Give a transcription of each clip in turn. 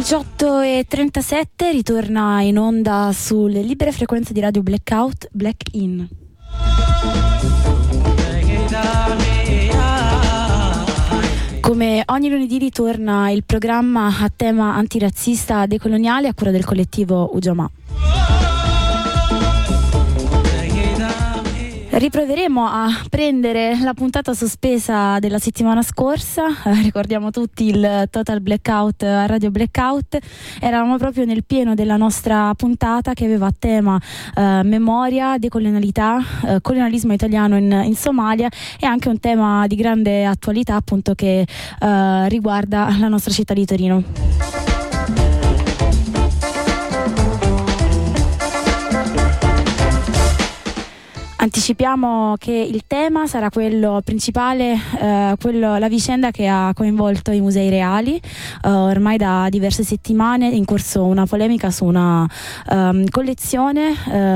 18:37 ritorna in onda sulle libere frequenze di Radio Blackout, Black In. Come ogni lunedì ritorna il programma a tema antirazzista decoloniale a cura del collettivo Ujamaa. Riproveremo a prendere la puntata sospesa della settimana scorsa, ricordiamo tutti il Total Blackout a Radio Blackout. Eravamo proprio nel pieno della nostra puntata che aveva a tema memoria, decolonialità, colonialismo italiano in Somalia, e anche un tema di grande attualità appunto che riguarda la nostra città di Torino. Anticipiamo che il tema sarà quello principale, la vicenda che ha coinvolto i musei reali. Ormai da diverse settimane è in corso una polemica su una collezione,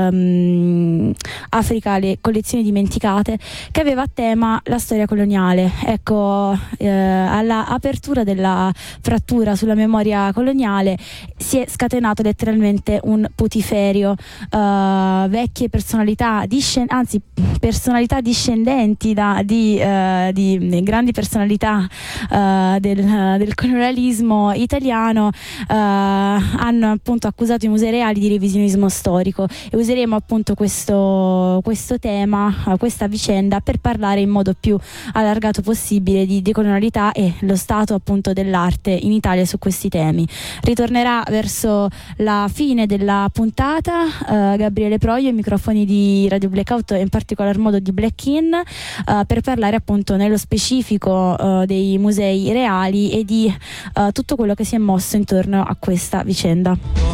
Africa, le collezioni dimenticate, che aveva a tema la storia coloniale. Ecco, alla apertura della frattura sulla memoria coloniale si è scatenato letteralmente un putiferio. Vecchie personalità personalità discendenti di grandi personalità del colonialismo italiano hanno appunto accusato i musei reali di revisionismo storico, e useremo appunto questo tema, questa vicenda, per parlare in modo più allargato possibile di decolonialità e lo stato appunto dell'arte in Italia su questi temi. Ritornerà verso la fine della puntata Gabriele Proio ai microfoni di Radio Blackout, in particolar modo di Black In, per parlare appunto nello specifico dei musei reali e di tutto quello che si è mosso intorno a questa vicenda.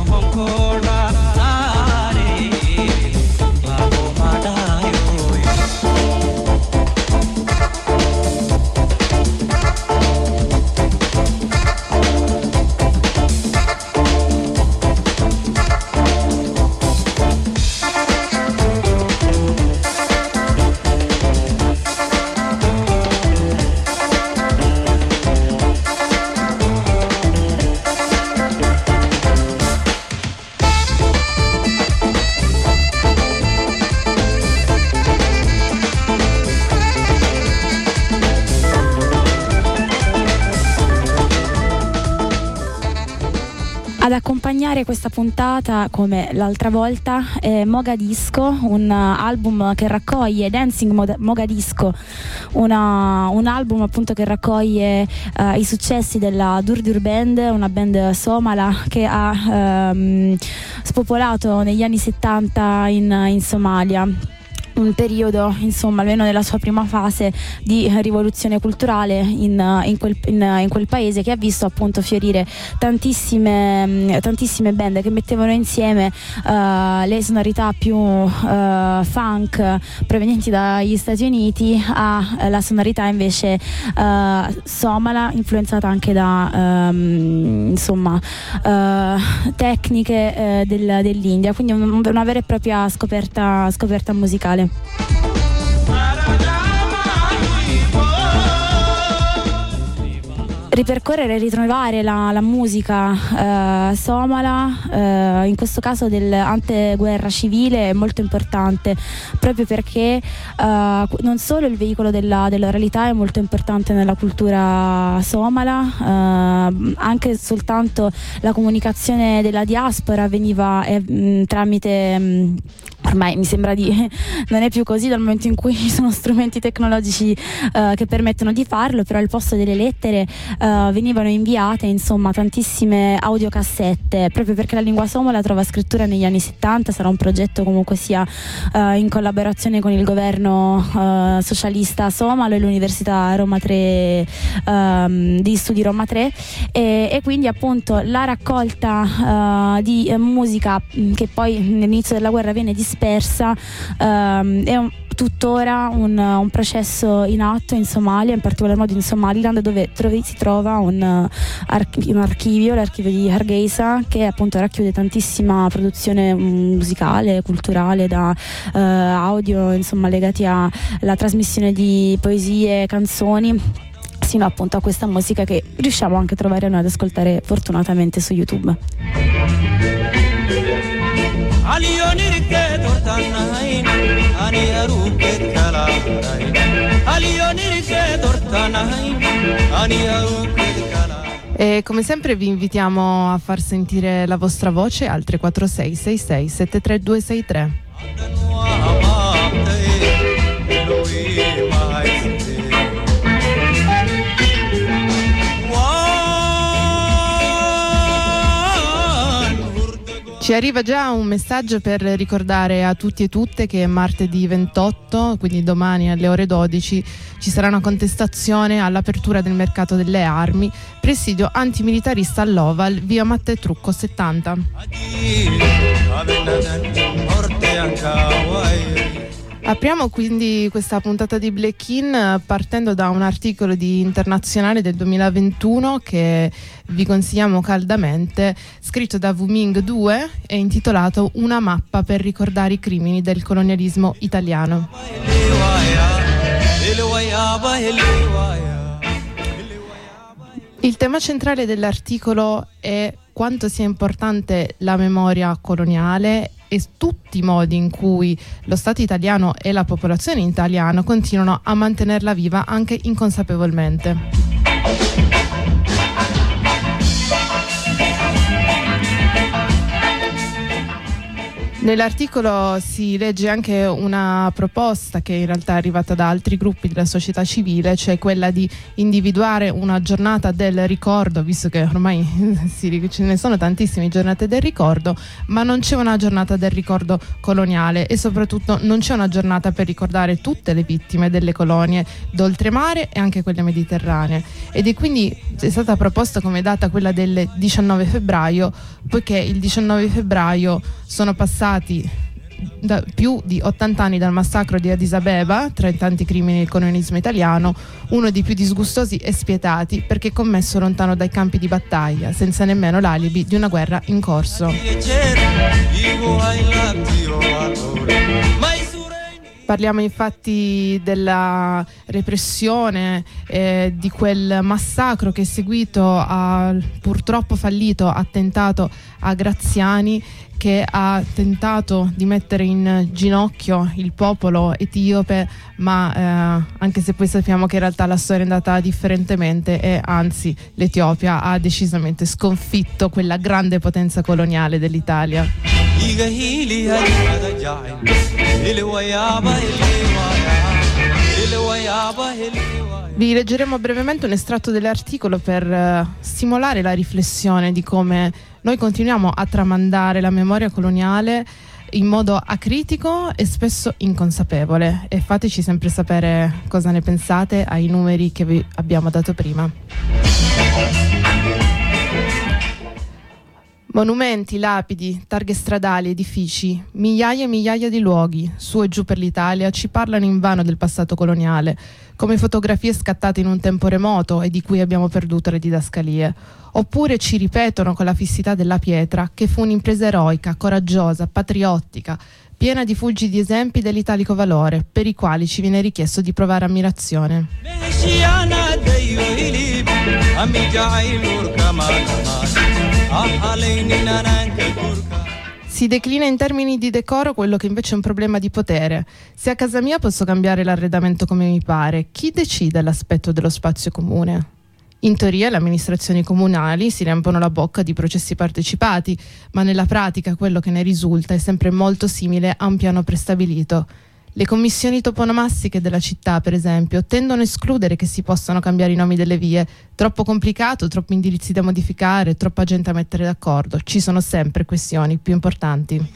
Ad accompagnare questa puntata, come l'altra volta, è Mogadisco, un album che raccoglie Dancing Mogadisco, un album appunto che raccoglie i successi della Durdur Band, una band somala che ha spopolato negli anni 70 in Somalia. Un periodo, insomma, almeno nella sua prima fase, di rivoluzione culturale in quel paese, che ha visto appunto fiorire tantissime band che mettevano insieme le sonorità più funk provenienti dagli Stati Uniti alla sonorità invece somala, influenzata anche da tecniche dell'India, quindi una vera e propria scoperta musicale. Ripercorrere e ritrovare la musica somala, in questo caso dell'anteguerra civile, è molto importante, proprio perché non solo il veicolo dell'oralità è molto importante nella cultura somala, anche soltanto la comunicazione della diaspora avveniva tramite ormai mi sembra non è più così dal momento in cui ci sono strumenti tecnologici che permettono di farlo, però al posto delle lettere venivano inviate insomma tantissime audiocassette, proprio perché la lingua somala trova scrittura negli anni 70. Sarà un progetto comunque sia in collaborazione con il governo socialista somalo e l'Università Roma 3 di Studi Roma 3, e quindi appunto la raccolta di musica che poi nell'inizio della guerra viene dispersa è tuttora un processo in atto in Somalia, in particolar modo in Somaliland, dove si trova un archivio, l'archivio di Hargeisa, che appunto racchiude tantissima produzione musicale, culturale, da audio insomma legati alla trasmissione di poesie, canzoni, sino appunto a questa musica che riusciamo anche a trovare noi ad ascoltare fortunatamente su YouTube. E come sempre vi invitiamo a far sentire la vostra voce al 346 66 73263. Ci arriva già un messaggio per ricordare a tutti e tutte che martedì 28, quindi domani alle ore 12, ci sarà una contestazione all'apertura del mercato delle armi, presidio antimilitarista all'Oval, via Matteo Trucco 70. Apriamo quindi questa puntata di Black In partendo da un articolo di Internazionale del 2021 che vi consigliamo caldamente, scritto da Wuming 2 e intitolato Una mappa per ricordare i crimini del colonialismo italiano. Il tema centrale dell'articolo è quanto sia importante la memoria coloniale e tutti i modi in cui lo Stato italiano e la popolazione italiana continuano a mantenerla viva anche inconsapevolmente. Nell'articolo si legge anche una proposta che in realtà è arrivata da altri gruppi della società civile, cioè quella di individuare una giornata del ricordo, visto che ormai ce ne sono tantissime giornate del ricordo, ma non c'è una giornata del ricordo coloniale e soprattutto non c'è una giornata per ricordare tutte le vittime delle colonie d'oltremare e anche quelle mediterranee. Ed è quindi è stata proposta come data quella del 19 febbraio, poiché il 19 febbraio sono passati da più di 80 anni dal massacro di Addis Abeba, tra i tanti crimini del colonialismo italiano, uno dei più disgustosi e spietati perché commesso lontano dai campi di battaglia, senza nemmeno l'alibi di una guerra in corso. Parliamo infatti della repressione, di quel massacro che è seguito al purtroppo fallito attentato a Graziani, che ha tentato di mettere in ginocchio il popolo etiope, ma anche se poi sappiamo che in realtà la storia è andata differentemente e anzi l'Etiopia ha decisamente sconfitto quella grande potenza coloniale dell'Italia. Vi leggeremo brevemente un estratto dell'articolo per stimolare la riflessione di come noi continuiamo a tramandare la memoria coloniale in modo acritico e spesso inconsapevole, e fateci sempre sapere cosa ne pensate ai numeri che vi abbiamo dato prima. Monumenti, lapidi, targhe stradali, edifici, migliaia e migliaia di luoghi, su e giù per l'Italia, ci parlano invano del passato coloniale, come fotografie scattate in un tempo remoto e di cui abbiamo perduto le didascalie. Oppure ci ripetono con la fissità della pietra che fu un'impresa eroica, coraggiosa, patriottica, piena di fulgidi esempi dell'italico valore, per i quali ci viene richiesto di provare ammirazione. Si declina in termini di decoro quello che invece è un problema di potere. Se a casa mia posso cambiare l'arredamento come mi pare, chi decide l'aspetto dello spazio comune? In teoria le amministrazioni comunali si riempiono la bocca di processi partecipati, ma nella pratica quello che ne risulta è sempre molto simile a un piano prestabilito. Le commissioni toponomastiche della città, per esempio, tendono a escludere che si possano cambiare i nomi delle vie. Troppo complicato, troppi indirizzi da modificare, troppa gente a mettere d'accordo. Ci sono sempre questioni più importanti.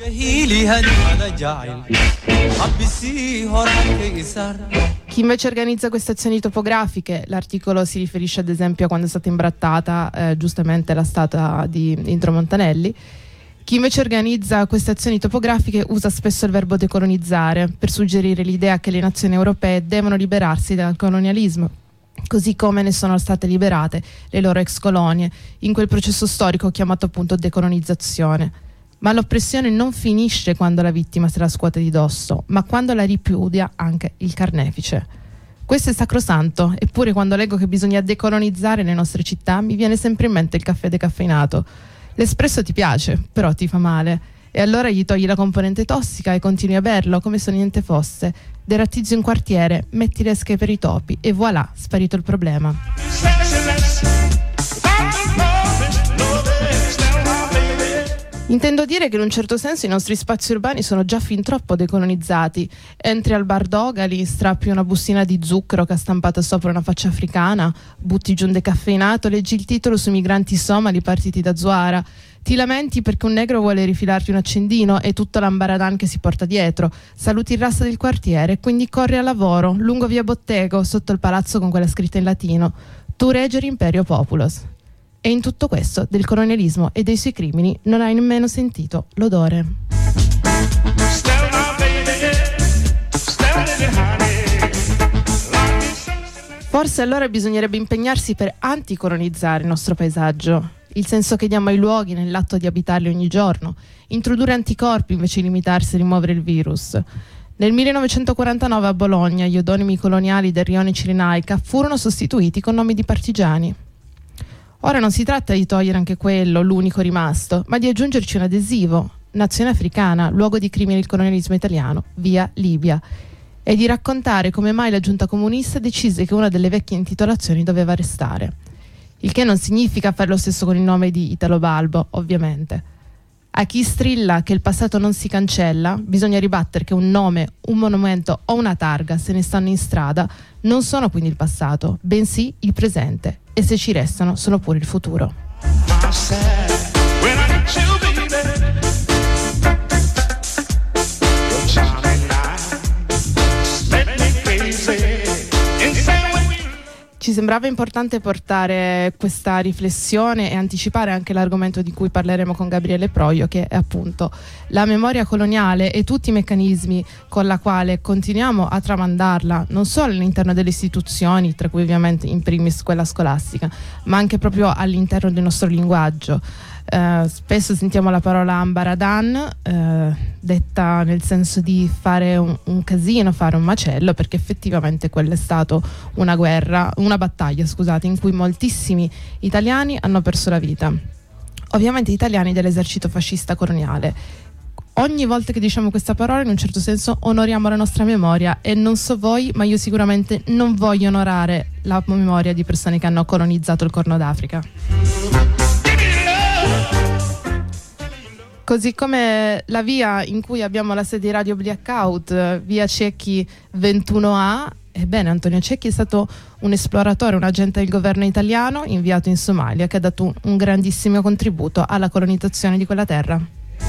Chi invece organizza queste azioni topografiche, l'articolo si riferisce ad esempio a quando è stata imbrattata giustamente la statua di Indro Montanelli. Chi invece organizza queste azioni topografiche usa spesso il verbo decolonizzare per suggerire l'idea che le nazioni europee devono liberarsi dal colonialismo, così come ne sono state liberate le loro ex colonie in quel processo storico chiamato appunto decolonizzazione. Ma l'oppressione non finisce quando la vittima se la scuote di dosso, ma quando la ripudia anche il carnefice. Questo è sacrosanto, eppure quando leggo che bisogna decolonizzare le nostre città mi viene sempre in mente il caffè decaffeinato. L'espresso ti piace, però ti fa male. E allora gli togli la componente tossica e continui a berlo come se niente fosse. Deratizzi un quartiere, metti le esche per i topi e voilà, sparito il problema. Intendo dire che in un certo senso i nostri spazi urbani sono già fin troppo decolonizzati. Entri al bar Dogali, strappi una bustina di zucchero che ha stampato sopra una faccia africana, butti giù un decaffeinato, leggi il titolo sui migranti somali partiti da Zuara. Ti lamenti perché un negro vuole rifilarti un accendino e tutto l'ambaradan che si porta dietro. Saluti il rasta del quartiere e quindi corri al lavoro, lungo via Bottego, sotto il palazzo con quella scritta in latino. Tu regger imperio populos. E in tutto questo, del colonialismo e dei suoi crimini, non hai nemmeno sentito l'odore. Forse allora bisognerebbe impegnarsi per anticolonizzare il nostro paesaggio, il senso che diamo ai luoghi nell'atto di abitarli ogni giorno, introdurre anticorpi invece di limitarsi a rimuovere il virus. Nel 1949 a Bologna gli odonimi coloniali del rione Cirenaica furono sostituiti con nomi di partigiani. Ora non si tratta di togliere anche quello, l'unico rimasto, ma di aggiungerci un adesivo, nazione africana, luogo di crimine del colonialismo italiano, via Libia, e di raccontare come mai la giunta comunista decise che una delle vecchie intitolazioni doveva restare. Il che non significa fare lo stesso con il nome di Italo Balbo, ovviamente. A chi strilla che il passato non si cancella, bisogna ribattere che un nome, un monumento o una targa, se ne stanno in strada, non sono quindi il passato, bensì il presente, e se ci restano sono pure il futuro. Ci sembrava importante portare questa riflessione e anticipare anche l'argomento di cui parleremo con Gabriele Proio, che è appunto la memoria coloniale e tutti i meccanismi con la quale continuiamo a tramandarla non solo all'interno delle istituzioni, tra cui ovviamente in primis quella scolastica, ma anche proprio all'interno del nostro linguaggio. Spesso sentiamo la parola ambaradan detta nel senso di fare un casino, fare un macello, perché effettivamente quella è stata una guerra, una battaglia, scusate, in cui moltissimi italiani hanno perso la vita. Ovviamente italiani dell'esercito fascista coloniale. Ogni volta che diciamo questa parola, in un certo senso, onoriamo la nostra memoria, e non so voi, ma io sicuramente non voglio onorare la memoria di persone che hanno colonizzato il Corno d'Africa. Così come la via in cui abbiamo la sede di Radio Blackout, via Cecchi 21A, ebbene Antonio Cecchi è stato un esploratore, un agente del governo italiano inviato in Somalia, che ha dato un grandissimo contributo alla colonizzazione di quella terra.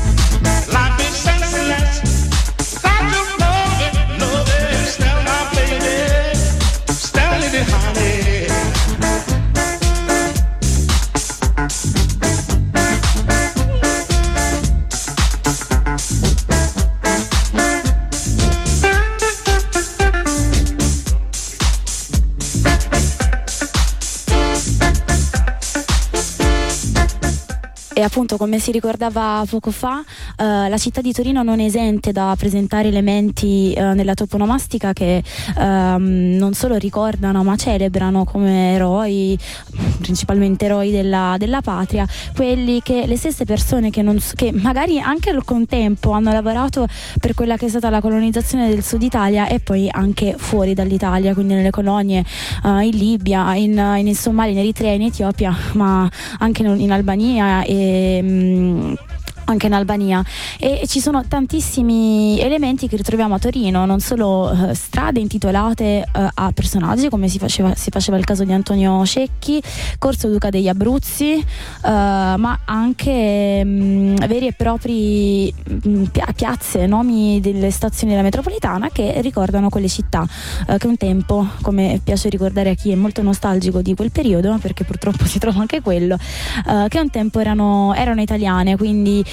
E appunto, come si ricordava poco fa, la città di Torino non è esente da presentare elementi nella toponomastica che non solo ricordano ma celebrano come eroi, principalmente eroi della patria, quelli che le stesse persone che magari anche al contempo hanno lavorato per quella che è stata la colonizzazione del Sud Italia e poi anche fuori dall'Italia, quindi nelle colonie in Libia, in Somalia, in Eritrea, in Etiopia, ma anche in Albania anche in Albania, e ci sono tantissimi elementi che ritroviamo a Torino, non solo strade intitolate a personaggi come si faceva il caso di Antonio Cecchi, Corso Duca degli Abruzzi, ma anche veri e propri piazze, nomi delle stazioni della metropolitana che ricordano quelle città che un tempo, come piace ricordare a chi è molto nostalgico di quel periodo, perché purtroppo si trova anche quello, che un tempo erano italiane, quindi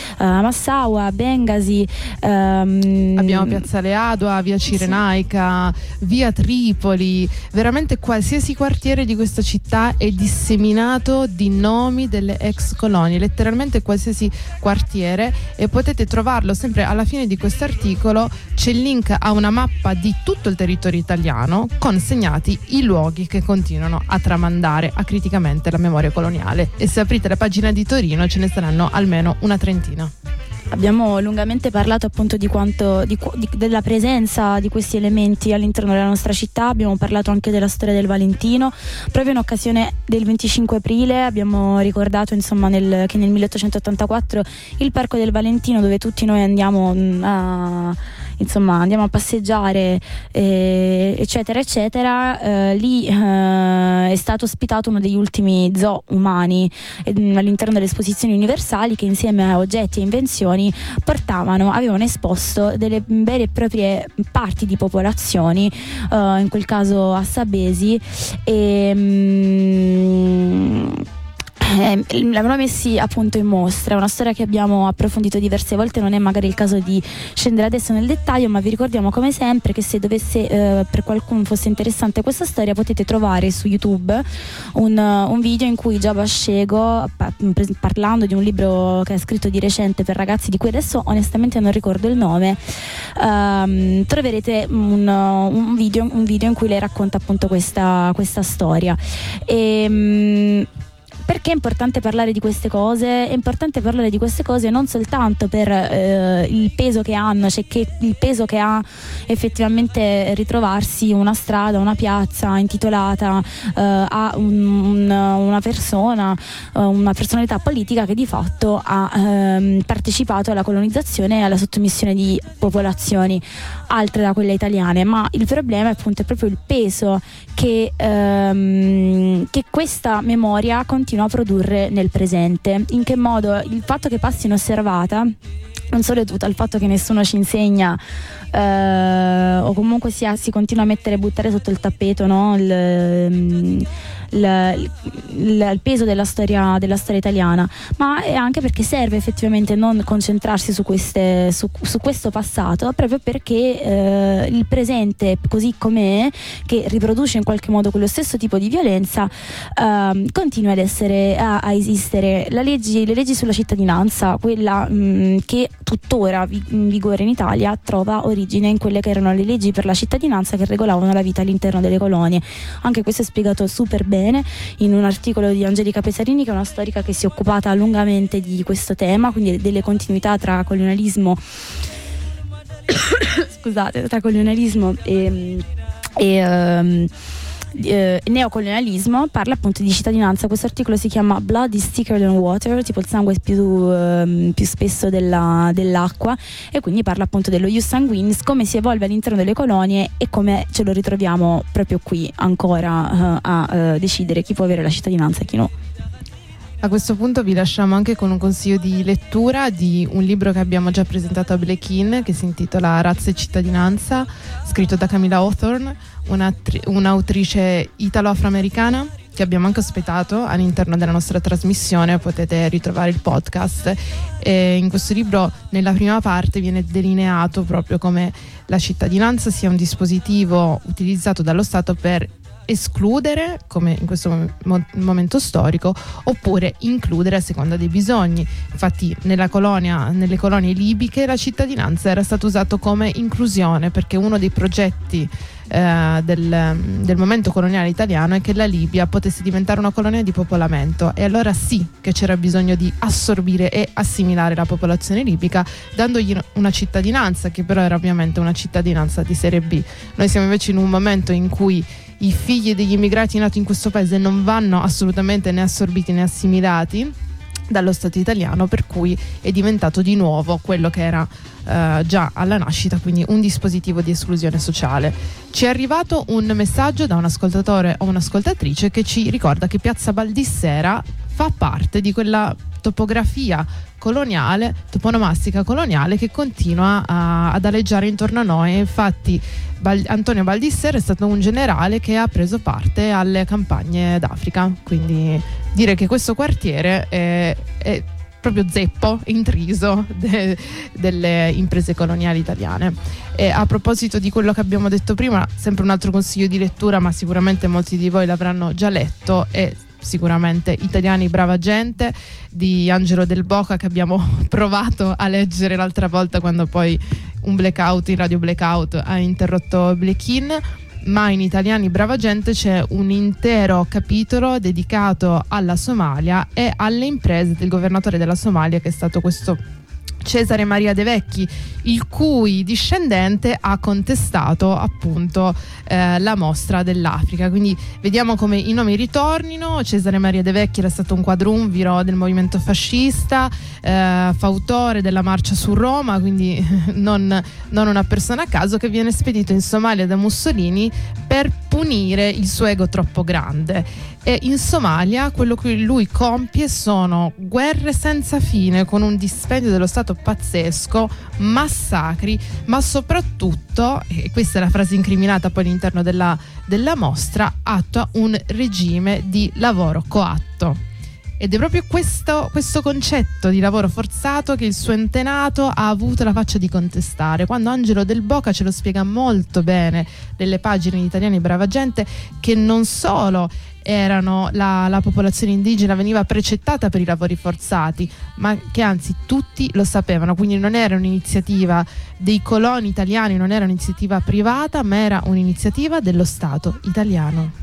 Massaua, Bengasi, abbiamo Piazzale Adua, via Cirenaica, via Tripoli, veramente qualsiasi quartiere di questa città è disseminato di nomi delle ex colonie, letteralmente qualsiasi quartiere, e potete trovarlo sempre alla fine di questo articolo. C'è il link a una mappa di tutto il territorio italiano con segnati i luoghi che continuano a tramandare acriticamente la memoria coloniale, e se aprite la pagina di Torino ce ne saranno almeno una trentina. Abbiamo lungamente parlato appunto della presenza di questi elementi all'interno della nostra città. Abbiamo parlato anche della storia del Valentino. Proprio in occasione del 25 aprile abbiamo ricordato che nel 1884 il Parco del Valentino, dove tutti noi andiamo a passeggiare, eccetera eccetera, lì è stato ospitato uno degli ultimi zoo umani all'interno delle esposizioni universali, che insieme a oggetti e invenzioni avevano esposto delle vere e proprie parti di popolazioni, in quel caso assabesi, l'avevano messi appunto in mostra. È una storia che abbiamo approfondito diverse volte, non è magari il caso di scendere adesso nel dettaglio, ma vi ricordiamo come sempre che se dovesse per qualcuno fosse interessante questa storia, potete trovare su YouTube un video in cui Giova Scego, parlando di un libro che ha scritto di recente per ragazzi, di cui adesso onestamente non ricordo il nome, troverete un video in cui lei racconta appunto questa storia. Perché è importante parlare di queste cose? È importante parlare di queste cose non soltanto per il peso che hanno, cioè il peso che ha effettivamente ritrovarsi una strada, una piazza intitolata a una persona, una personalità politica che di fatto ha partecipato alla colonizzazione e alla sottomissione di popolazioni altre da quelle italiane, ma il problema appunto è proprio il peso che questa memoria continua a produrre nel presente. In che modo? Il fatto che passi inosservata non solo è dovuto al fatto che nessuno ci insegna, o comunque si continua a buttare sotto il tappeto, no? Il peso della storia italiana, ma è anche perché serve effettivamente non concentrarsi su questo passato, proprio perché il presente così com'è, che riproduce in qualche modo quello stesso tipo di violenza, continua ad essere a esistere. Le leggi sulla cittadinanza, quella che tuttora in vigore in Italia, trova origine in quelle che erano le leggi per la cittadinanza che regolavano la vita all'interno delle colonie. Anche questo è spiegato super bene in un articolo di Angelica Pesarini, che è una storica che si è occupata lungamente di questo tema, quindi delle continuità tra colonialismo e neocolonialismo. Parla appunto di cittadinanza. Questo articolo si chiama Blood is thicker than water, tipo il sangue è più spesso dell'acqua, e quindi parla appunto dello ius sanguinis, come si evolve all'interno delle colonie e come ce lo ritroviamo proprio qui ancora a decidere chi può avere la cittadinanza e chi no. A questo punto vi lasciamo anche con un consiglio di lettura di un libro che abbiamo già presentato a Black In, che si intitola Razza e cittadinanza, scritto da Camilla Hawthorne, un'autrice italo-afroamericana che abbiamo anche ospitato all'interno della nostra trasmissione. Potete ritrovare il podcast, e in questo libro nella prima parte viene delineato proprio come la cittadinanza sia un dispositivo utilizzato dallo Stato per escludere, come in questo momento storico, oppure includere a seconda dei bisogni. Infatti nelle colonie libiche la cittadinanza era stato usato come inclusione, perché uno dei progetti del momento coloniale italiano è che la Libia potesse diventare una colonia di popolamento, e allora sì che c'era bisogno di assorbire e assimilare la popolazione libica, dandogli una cittadinanza che però era ovviamente una cittadinanza di serie B. Noi siamo invece in un momento in cui i figli degli immigrati nati in questo paese non vanno assolutamente né assorbiti né assimilati dallo Stato italiano, per cui è diventato di nuovo quello che era già alla nascita, quindi un dispositivo di esclusione sociale. Ci è arrivato un messaggio da un ascoltatore o un'ascoltatrice che ci ricorda che Piazza Baldissera fa parte di quella topografia coloniale, toponomastica coloniale, che continua ad aleggiare intorno a noi. Infatti Antonio Baldissera è stato un generale che ha preso parte alle campagne d'Africa, quindi dire che questo quartiere è proprio zeppo, intriso delle imprese coloniali italiane. E a proposito di quello che abbiamo detto prima, sempre un altro consiglio di lettura, ma sicuramente molti di voi l'avranno già letto, è sicuramente Italiani brava gente di Angelo Del Boca, che abbiamo provato a leggere l'altra volta quando poi un blackout, in radio blackout, ha interrotto Blekin. Ma in Italiani brava gente c'è un intero capitolo dedicato alla Somalia e alle imprese del governatore della Somalia, che è stato questo Cesare Maria De Vecchi, il cui discendente ha contestato appunto la mostra dell'Africa. Quindi vediamo come i nomi ritornino. Cesare Maria De Vecchi era stato un quadrumviro del movimento fascista, fautore della marcia su Roma, quindi non una persona a caso, che viene spedito in Somalia da Mussolini per punire il suo ego troppo grande. E in Somalia quello che lui compie sono guerre senza fine, con un dispendio dello Stato pazzesco, massacri, ma soprattutto, e questa è la frase incriminata poi all'interno della mostra, attua un regime di lavoro coatto. Ed è proprio questo concetto di lavoro forzato che il suo antenato ha avuto la faccia di contestare, quando Angelo Del Boca ce lo spiega molto bene nelle pagine di Italiani brava gente, che non solo erano la popolazione indigena veniva precettata per i lavori forzati, ma che anzi tutti lo sapevano, quindi non era un'iniziativa dei coloni italiani, non era un'iniziativa privata, ma era un'iniziativa dello Stato italiano.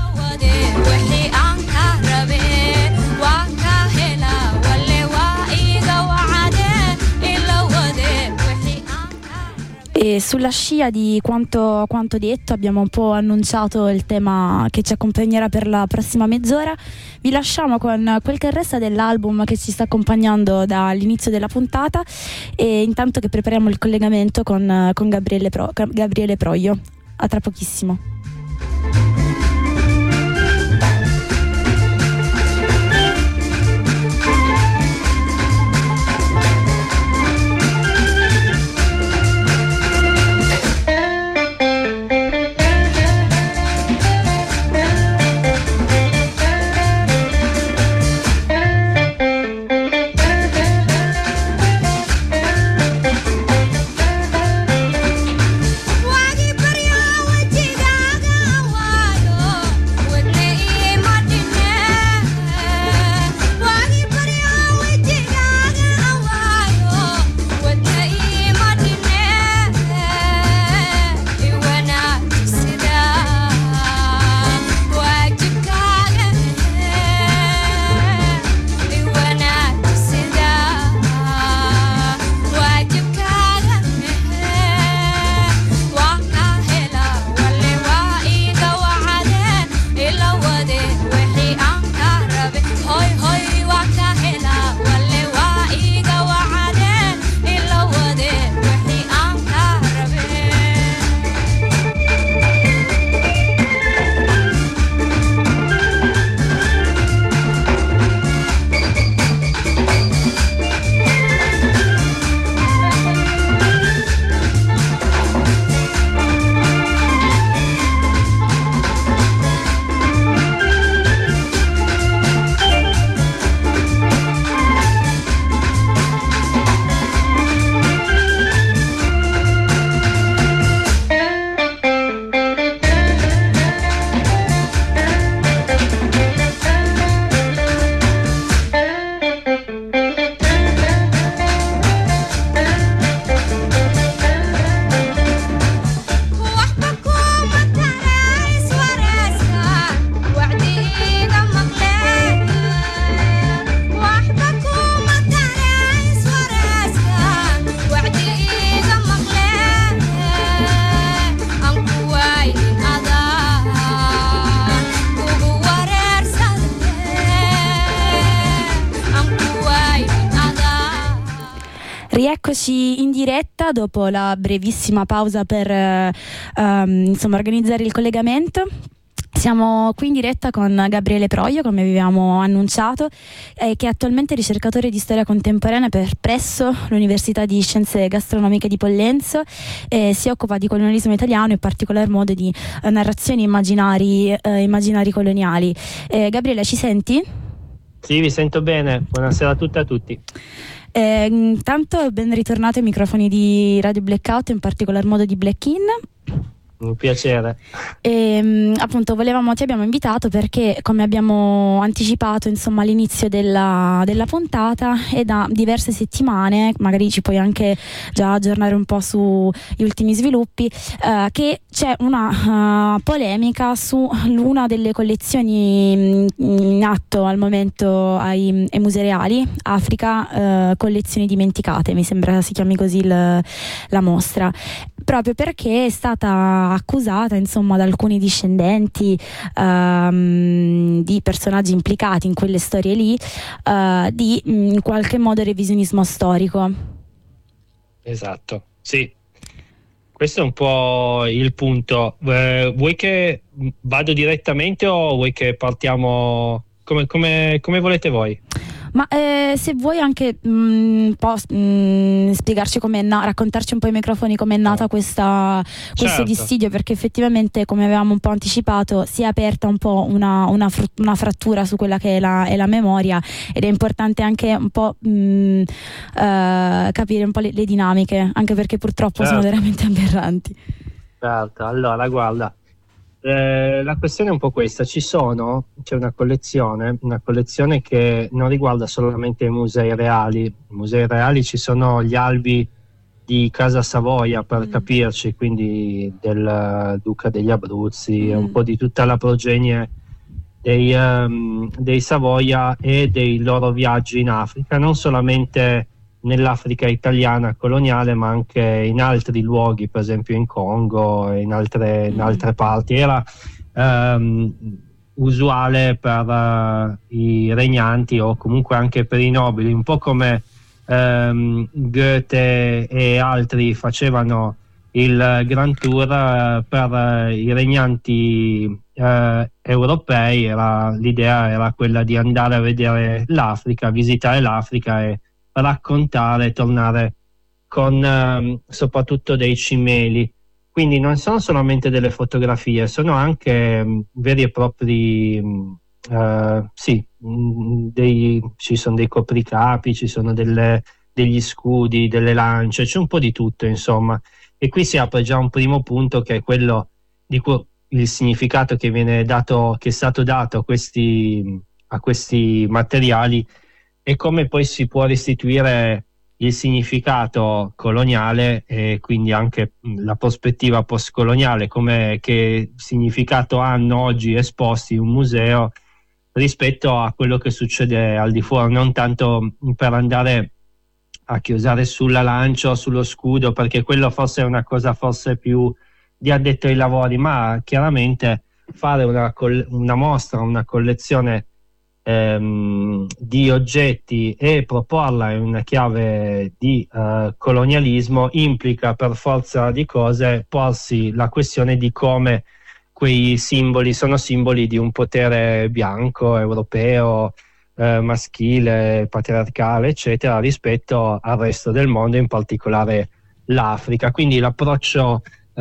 E sulla scia di quanto detto, abbiamo un po' annunciato il tema che ci accompagnerà per la prossima mezz'ora. Vi lasciamo con quel che resta dell'album che ci sta accompagnando dall'inizio della puntata, e intanto che prepariamo il collegamento con Gabriele Proio. A tra pochissimo. Rieccoci in diretta dopo la brevissima pausa per organizzare il collegamento. Siamo qui in diretta con Gabriele Proio, come avevamo annunciato, che è attualmente ricercatore di storia contemporanea presso l'Università di Scienze Gastronomiche di Pollenzo, e si occupa di colonialismo italiano, in particolar modo di narrazioni immaginari coloniali. Gabriele, ci senti? Sì, vi sento bene. Buonasera a tutte e a tutti. Intanto ben ritornati ai microfoni di Radio Blackout, in particolar modo di Black In. Un piacere. Appunto ti abbiamo invitato perché, come abbiamo anticipato insomma all'inizio della puntata, è da diverse settimane, magari ci puoi anche già aggiornare un po' sugli ultimi sviluppi, che c'è una polemica su l'una delle collezioni in atto al momento ai Musei Reali, Africa, collezioni dimenticate, mi sembra si chiami così la mostra, proprio perché è stata accusata insomma da alcuni discendenti di personaggi implicati in quelle storie lì di in qualche modo revisionismo storico. Esatto, sì. Questo è un po' il punto. Vuoi che vado direttamente o vuoi che partiamo come volete voi? Ma se vuoi anche spiegarci raccontarci un po' ai microfoni com'è nata questo Certo. dissidio, perché effettivamente, come avevamo un po' anticipato, si è aperta un po' una frattura su quella che è la memoria, ed è importante anche un po' capire un po' le dinamiche, anche perché purtroppo sono veramente aberranti. Certo, allora guarda, la questione è un po' questa: c'è una collezione che non riguarda solamente i musei reali. I musei reali ci sono gli albi di Casa Savoia, per capirci, quindi del Duca degli Abruzzi, un po' di tutta la progenie dei Savoia e dei loro viaggi in Africa, non solamente nell'Africa italiana coloniale, ma anche in altri luoghi, per esempio in Congo e in altre parti. Era usuale per i regnanti o comunque anche per i nobili, un po' come Goethe e altri facevano il Grand Tour per i regnanti europei. L'idea era quella di andare a vedere l'Africa, visitare l'Africa e raccontare, tornare con soprattutto dei cimeli. Quindi non sono solamente delle fotografie, sono anche veri e propri ci sono dei copricapi, ci sono degli scudi, delle lance, c'è un po' di tutto, insomma. E qui si apre già un primo punto, che è quello di il significato che viene dato, che è stato dato a questi materiali, e come poi si può restituire il significato coloniale e quindi anche la prospettiva postcoloniale, che significato hanno oggi esposti in un museo rispetto a quello che succede al di fuori, non tanto per andare a chiosare sulla lancia o sullo scudo, perché quello forse è una cosa più di addetto ai lavori, ma chiaramente fare una mostra, una collezione di oggetti e proporla in una chiave di colonialismo implica per forza di cose porsi la questione di come quei simboli sono simboli di un potere bianco, europeo, maschile, patriarcale, eccetera, rispetto al resto del mondo, in particolare l'Africa. Quindi l'approccio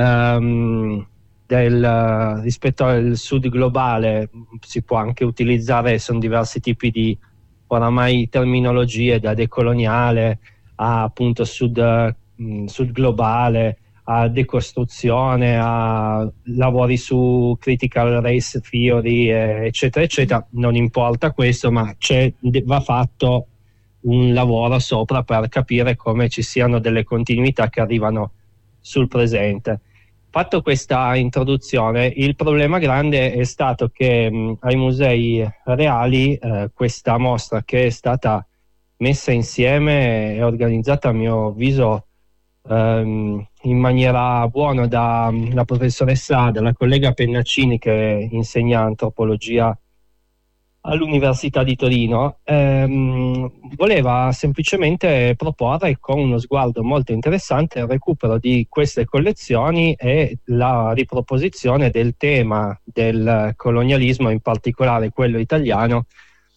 rispetto al sud globale si può anche utilizzare, sono diversi tipi di oramai terminologie, da decoloniale a appunto sud globale, a decostruzione, a lavori su critical race theory, eccetera eccetera. Non importa questo, ma va fatto un lavoro sopra per capire come ci siano delle continuità che arrivano sul presente. Fatto questa introduzione, il problema grande è stato che ai Musei Reali questa mostra, che è stata messa insieme e organizzata a mio avviso in maniera buona dalla professoressa, dalla collega Pennaccini, che insegna antropologia all'Università di Torino, voleva semplicemente proporre, con uno sguardo molto interessante, il recupero di queste collezioni e la riproposizione del tema del colonialismo, in particolare quello italiano,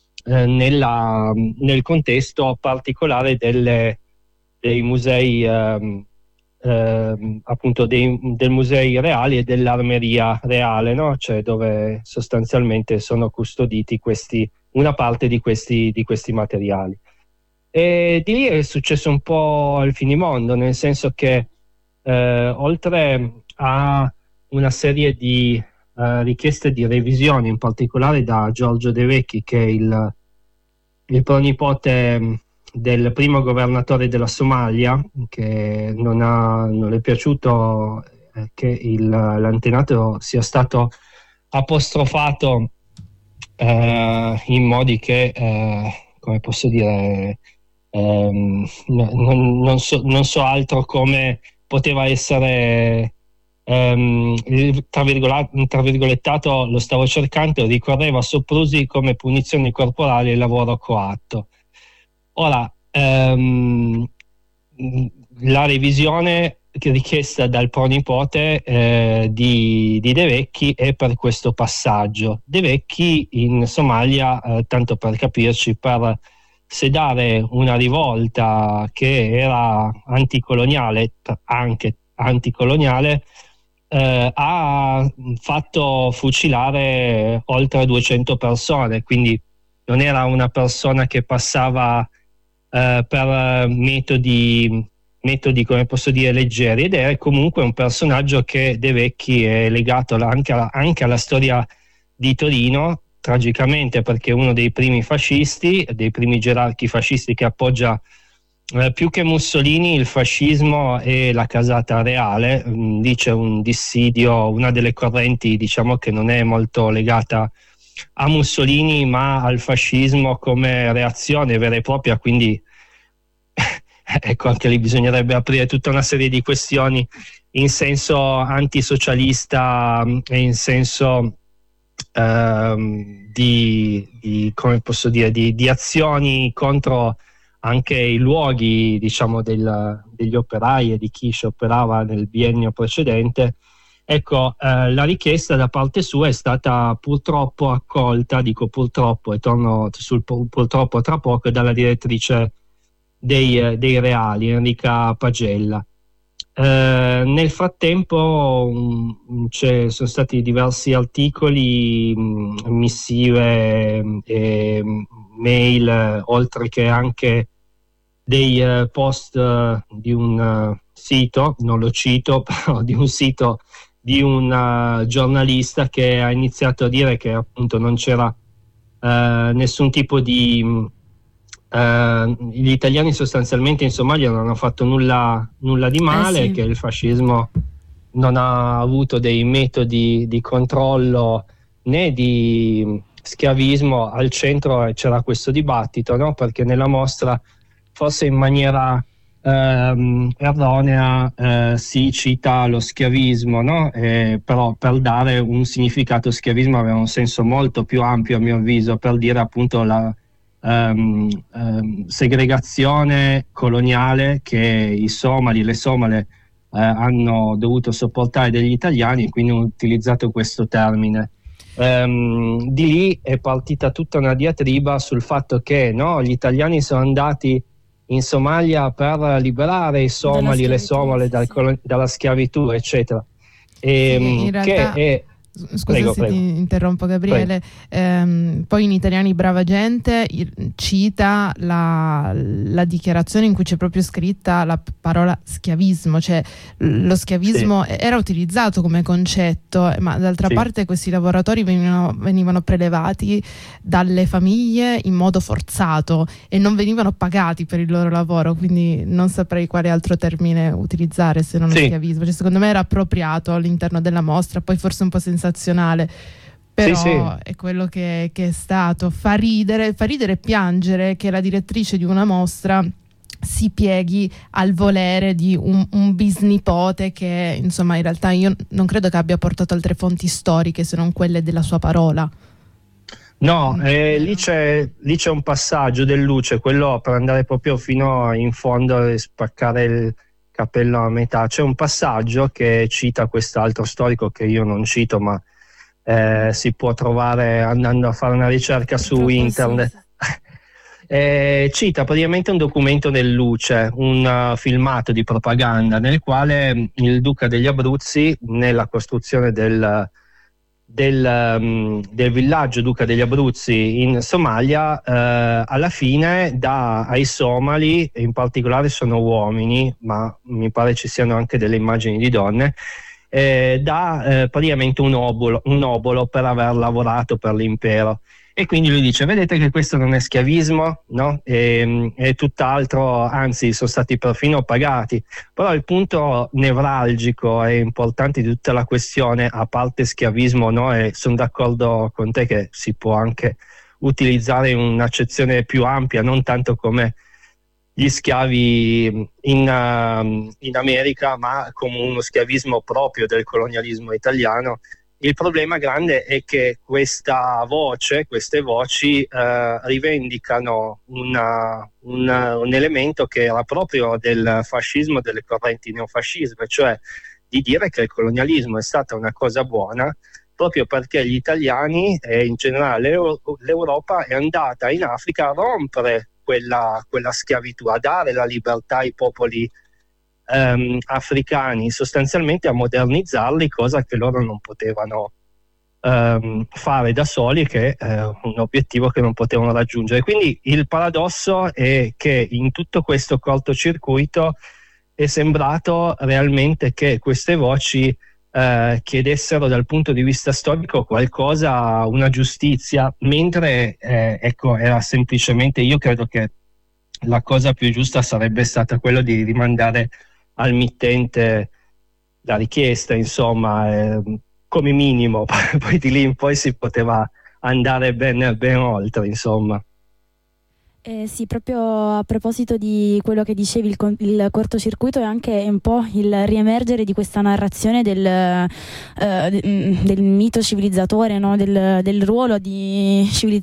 nel contesto particolare dei musei, appunto del Musei Reali e dell'Armeria Reale, no? Cioè dove sostanzialmente sono custoditi questi una parte di questi materiali. E di lì è successo un po' il finimondo, nel senso che oltre a una serie di richieste di revisione, in particolare da Giorgio De Vecchi, che è il pronipote del primo governatore della Somalia, che non è piaciuto che l'antenato sia stato apostrofato in modi che, come posso dire, non so altro come poteva essere tra virgolettato, lo stavo cercando, ricorreva soprusi come punizioni corporali e lavoro coatto. Ora, la revisione richiesta dal pronipote di De Vecchi è per questo passaggio. De Vecchi in Somalia, tanto per capirci, per sedare una rivolta che era anticoloniale, anche anticoloniale, ha fatto fucilare oltre 200 persone, quindi non era una persona che passava per metodi, come posso dire, leggeri, ed è comunque un personaggio che De Vecchi è legato anche alla storia di Torino, tragicamente, perché è uno dei primi fascisti, dei primi gerarchi fascisti che appoggia più che Mussolini il fascismo e la casata reale. Lì c'è un dissidio, una delle correnti, diciamo, che non è molto legata a Mussolini ma al fascismo come reazione vera e propria, quindi ecco, anche lì bisognerebbe aprire tutta una serie di questioni in senso antisocialista e in senso come posso dire, di azioni contro anche i luoghi, diciamo, degli operai e di chi scioperava nel biennio precedente. Ecco, la richiesta da parte sua è stata purtroppo accolta, dico purtroppo, e torno sul purtroppo tra poco, dalla direttrice dei Reali, Enrica Pagella. Nel frattempo sono stati diversi articoli, missive e mail, oltre che anche dei post di un sito, non lo cito, però di un sito di un giornalista che ha iniziato a dire che appunto non c'era nessun tipo di gli italiani sostanzialmente in Somalia non hanno fatto nulla di male, sì. Che il fascismo non ha avuto dei metodi di controllo né di schiavismo. Al centro c'era questo dibattito, no? Perché nella mostra, forse in maniera erronea, si cita lo schiavismo, no? Però per dare un significato, schiavismo aveva un senso molto più ampio, a mio avviso, per dire appunto la segregazione coloniale che i somali, le somale hanno dovuto sopportare degli italiani, quindi ho utilizzato questo termine. Di lì è partita tutta una diatriba sul fatto che no, gli italiani sono andati in Somalia per liberare i somali e le somale dalla schiavitù, eccetera. In realtà, che è scusa se ti interrompo, Gabriele, poi in Italiani Brava Gente cita la dichiarazione in cui c'è proprio scritta la parola schiavismo, cioè lo schiavismo era utilizzato come concetto, ma d'altra parte questi lavoratori venivano prelevati dalle famiglie in modo forzato e non venivano pagati per il loro lavoro, quindi non saprei quale altro termine utilizzare se non schiavismo. Cioè, secondo me era appropriato all'interno della mostra, poi forse un po' sensazionale, però è quello che è stato. Fa ridere e piangere che la direttrice di una mostra si pieghi al volere di un bisnipote che, insomma, in realtà io non credo che abbia portato altre fonti storiche se non quelle della sua parola. No, lì c'è un passaggio del Luce, quello per andare proprio fino in fondo e spaccare il capello a metà. C'è un passaggio che cita quest'altro storico che io non cito, ma si può trovare andando a fare una ricerca su internet. Cita praticamente un documento del Luce, un filmato di propaganda nel quale il duca degli Abruzzi, nella costruzione del del villaggio Duca degli Abruzzi in Somalia, alla fine dà ai somali, in particolare sono uomini, ma mi pare ci siano anche delle immagini di donne, dà praticamente un obolo per aver lavorato per l'impero. E quindi lui dice: vedete che questo non è schiavismo, no? È tutt'altro, anzi sono stati perfino pagati. Però il punto nevralgico e importante di tutta la questione, a parte schiavismo, no? E sono d'accordo con te che si può anche utilizzare un'accezione più ampia, non tanto come gli schiavi in America, ma come uno schiavismo proprio del colonialismo italiano. Il problema grande è che queste voci rivendicano un elemento che era proprio del fascismo, delle correnti neofascisme, cioè di dire che il colonialismo è stata una cosa buona proprio perché gli italiani e in generale l'Europa è andata in Africa a rompere quella schiavitù, a dare la libertà ai popoli africani, sostanzialmente a modernizzarli, cosa che loro non potevano fare da soli, che è un obiettivo che non potevano raggiungere. Quindi il paradosso è che in tutto questo cortocircuito è sembrato realmente che queste voci chiedessero dal punto di vista storico qualcosa, una giustizia, mentre ecco, era semplicemente, io credo che la cosa più giusta sarebbe stata quella di rimandare al mittente la richiesta, insomma, come minimo. Poi di lì in poi si poteva andare ben oltre, insomma. Sì, proprio a proposito di quello che dicevi, il cortocircuito è anche un po' il riemergere di questa narrazione del mito civilizzatore, no? del ruolo di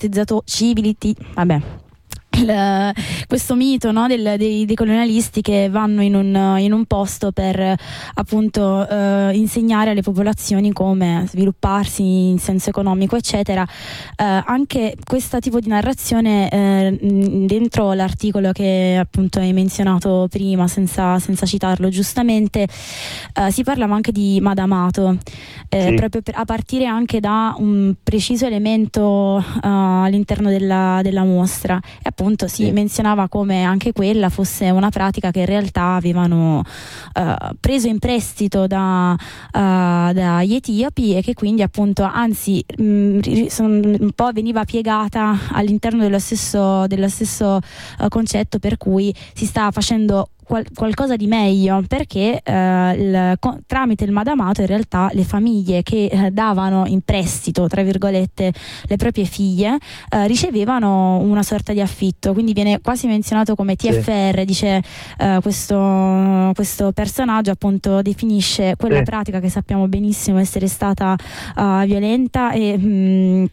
questo mito, no? dei colonialisti che vanno in un posto per appunto insegnare alle popolazioni come svilupparsi in senso economico, eccetera. Anche questo tipo di narrazione dentro l'articolo che appunto hai menzionato prima, senza citarlo giustamente, si parlava anche di Madamato, sì, proprio a partire anche da un preciso elemento all'interno della mostra, e appunto si menzionava come anche quella fosse una pratica che in realtà avevano preso in prestito dagli etiopi, e che quindi appunto anzi un po' veniva piegata all'interno dello stesso concetto, per cui si sta facendo qualcosa di meglio, perché tramite il Madamato in realtà le famiglie che davano in prestito, tra virgolette, le proprie figlie ricevevano una sorta di affitto, quindi viene quasi menzionato come TFR, dice questo personaggio appunto definisce quella pratica che sappiamo benissimo essere stata violenta e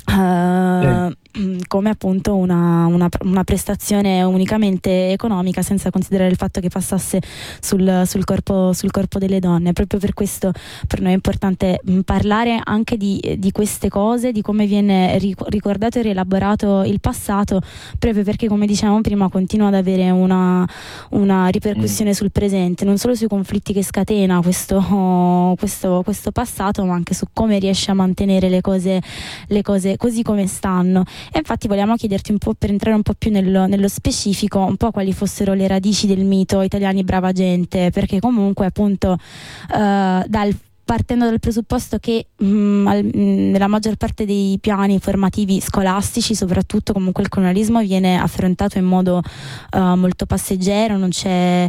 come appunto una prestazione unicamente economica, senza considerare il fatto che passasse sul corpo delle donne. Proprio per questo per noi è importante parlare anche di queste cose, di come viene ricordato e rielaborato il passato, proprio perché, come dicevamo prima, continua ad avere una ripercussione sul presente, non solo sui conflitti che scatena questo passato, ma anche su come riesce a mantenere le cose così come stanno. E infatti vogliamo chiederti un po', per entrare un po' più nello specifico, un po' quali fossero le radici del mito italiani brava gente, perché comunque appunto partendo dal presupposto che nella maggior parte dei piani formativi scolastici, soprattutto, comunque il colonialismo viene affrontato in modo molto passeggero, non c'è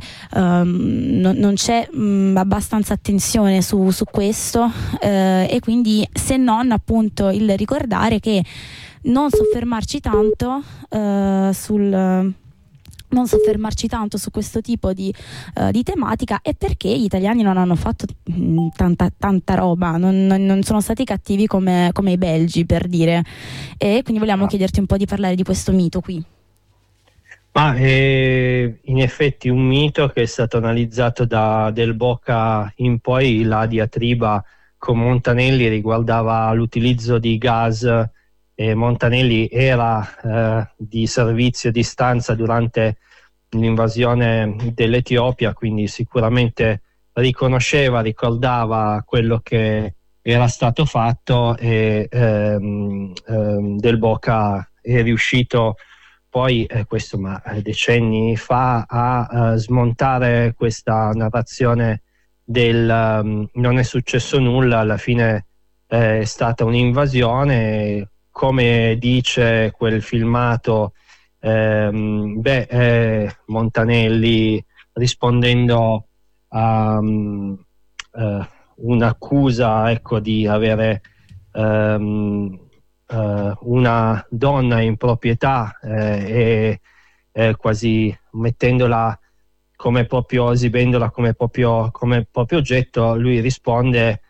abbastanza attenzione su questo, e quindi, se non appunto il ricordare che non soffermarci tanto su questo tipo di tematica, è perché gli italiani non hanno fatto tanta roba, non sono stati cattivi come i belgi, per dire, e quindi vogliamo chiederti un po' di parlare di questo mito qui. Ma è in effetti un mito che è stato analizzato da Del Boca in poi. La diatriba con Montanelli riguardava l'utilizzo di gas, e Montanelli era di servizio di stanza durante l'invasione dell'Etiopia, quindi sicuramente ricordava quello che era stato fatto, e Del Boca è riuscito poi, questo decenni fa, a smontare questa narrazione del non è successo nulla, alla fine è stata un'invasione, come dice quel filmato. Montanelli, rispondendo a un'accusa, ecco, di avere una donna in proprietà, e quasi mettendola come proprio, esibendola come proprio oggetto, lui risponde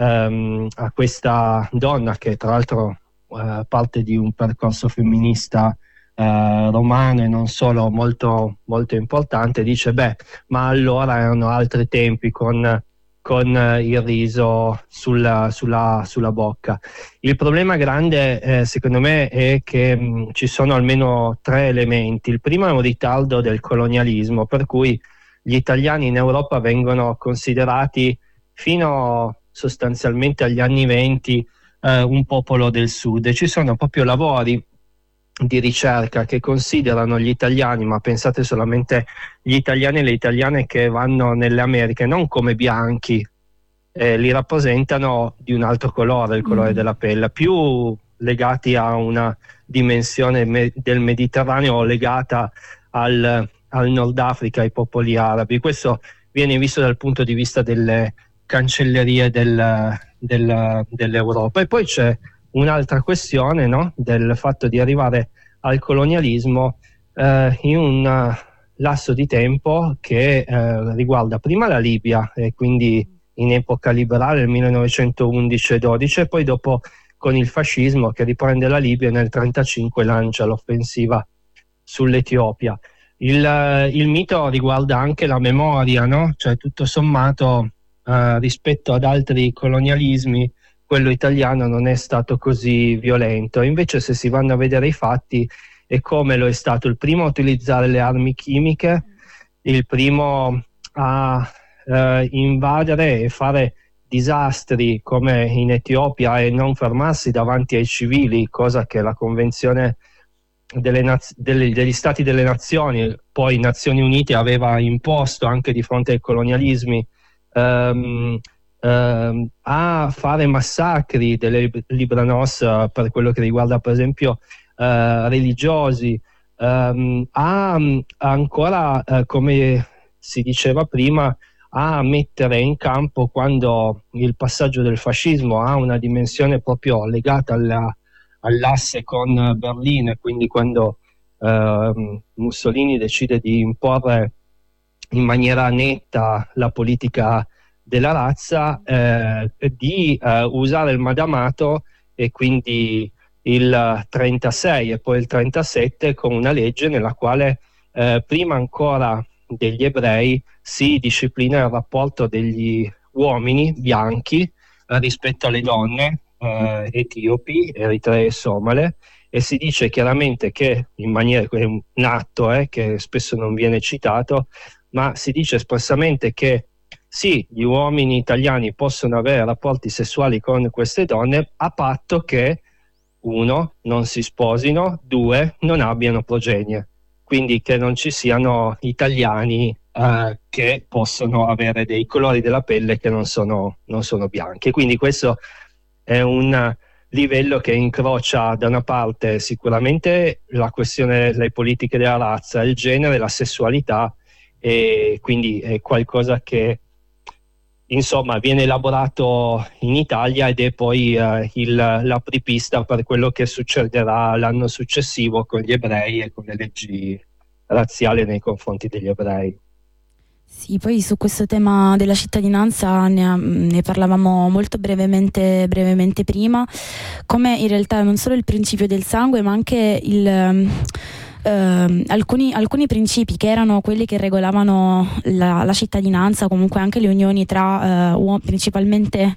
a questa donna, che tra l'altro parte di un percorso femminista romano e non solo, molto, molto importante. Dice: ma allora erano altri tempi, con il riso sulla bocca. Il problema grande, secondo me, è che ci sono almeno 3 elementi. Il primo è un ritardo del colonialismo, per cui gli italiani in Europa vengono considerati fino sostanzialmente agli anni 20 un popolo del sud, e ci sono proprio lavori di ricerca che considerano gli italiani, ma pensate solamente gli italiani e le italiane che vanno nelle Americhe, non come bianchi, li rappresentano di un altro colore, il colore della pelle, più legati a una dimensione del Mediterraneo, legata al Nord Africa, ai popoli arabi. Questo viene visto dal punto di vista delle cancellerie dell'Europa. E poi c'è un'altra questione, no? Del fatto di arrivare al colonialismo in un lasso di tempo che riguarda prima la Libia, e quindi in epoca liberale, nel 1911-12, e poi dopo con il fascismo che riprende la Libia e nel 1935 lancia l'offensiva sull'Etiopia. Il mito riguarda anche la memoria, no? Cioè, tutto sommato, rispetto ad altri colonialismi, quello italiano non è stato così violento. Invece, se si vanno a vedere i fatti, è come lo è stato il primo a utilizzare le armi chimiche, il primo a invadere e fare disastri come in Etiopia e non fermarsi davanti ai civili, cosa che la Convenzione degli Stati delle Nazioni, poi Nazioni Unite, aveva imposto anche di fronte ai colonialismi, a fare massacri delle Libranos per quello che riguarda per esempio religiosi, a ancora, come si diceva prima, a mettere in campo, quando il passaggio del fascismo ha una dimensione proprio legata all'asse con Berlino, quindi quando Mussolini decide di imporre in maniera netta la politica della razza, di usare il madamato, e quindi il 36 e poi il 37 con una legge nella quale prima ancora degli ebrei si disciplina il rapporto degli uomini bianchi rispetto alle donne etiopi, eritree e somale, e si dice chiaramente che in maniera, è un atto che spesso non viene citato, ma si dice espressamente che sì, gli uomini italiani possono avere rapporti sessuali con queste donne, a patto che 1. non si sposino, 2. non abbiano progenie, quindi che non ci siano italiani che possono avere dei colori della pelle che non sono bianchi. Quindi questo è un livello che incrocia da una parte sicuramente la questione, le politiche della razza, il genere, la sessualità, e quindi è qualcosa che insomma viene elaborato in Italia ed è poi l'apripista per quello che succederà l'anno successivo con gli ebrei e con le leggi razziali nei confronti degli ebrei. Sì, poi su questo tema della cittadinanza ne parlavamo molto brevemente prima, come in realtà non solo il principio del sangue, ma anche alcuni principi che erano quelli che regolavano la cittadinanza, comunque anche le unioni tra principalmente